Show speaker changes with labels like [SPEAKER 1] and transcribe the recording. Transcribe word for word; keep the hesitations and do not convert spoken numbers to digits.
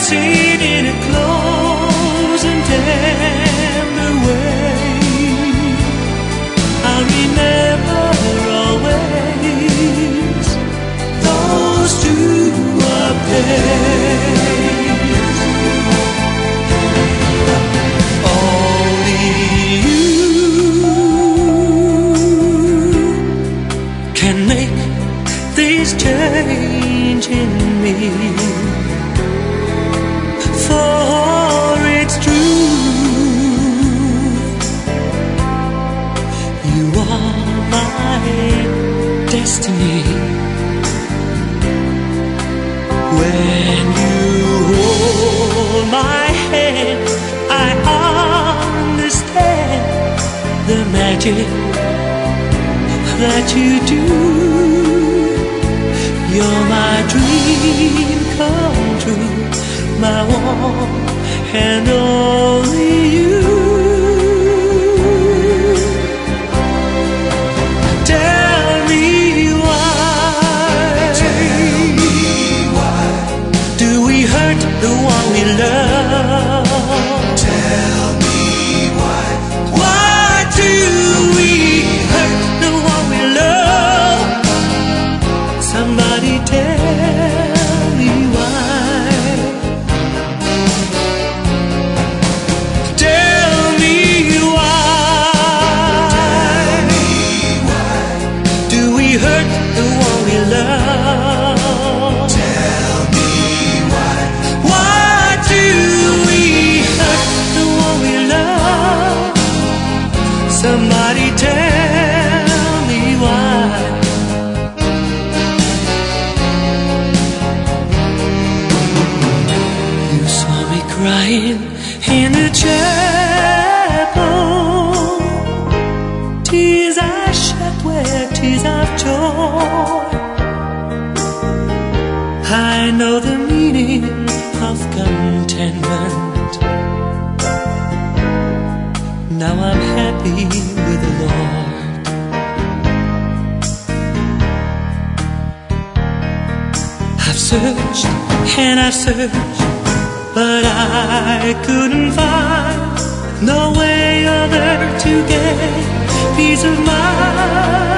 [SPEAKER 1] seen in a close and tender way. I remember always those two days. Only you can make this change in me, for it's true, you are my destiny. When you hold my hand, I understand the magic that you do. You're my dream come true, my one and only you. Tell me why, Tell me why do we hurt the one we love? Tell me why, why do we hurt the one we love? Somebody tell me why. Tell me why, Tell me why do we hurt the one we love? Tell me why, why do we hurt the one we love? Somebody tell me why. Crying in the chapel, tears I shed where tears of joy. I know the meaning of contentment. Now I'm happy with the Lord. I've searched and I've searched, but I couldn't find no way other to get peace of mind.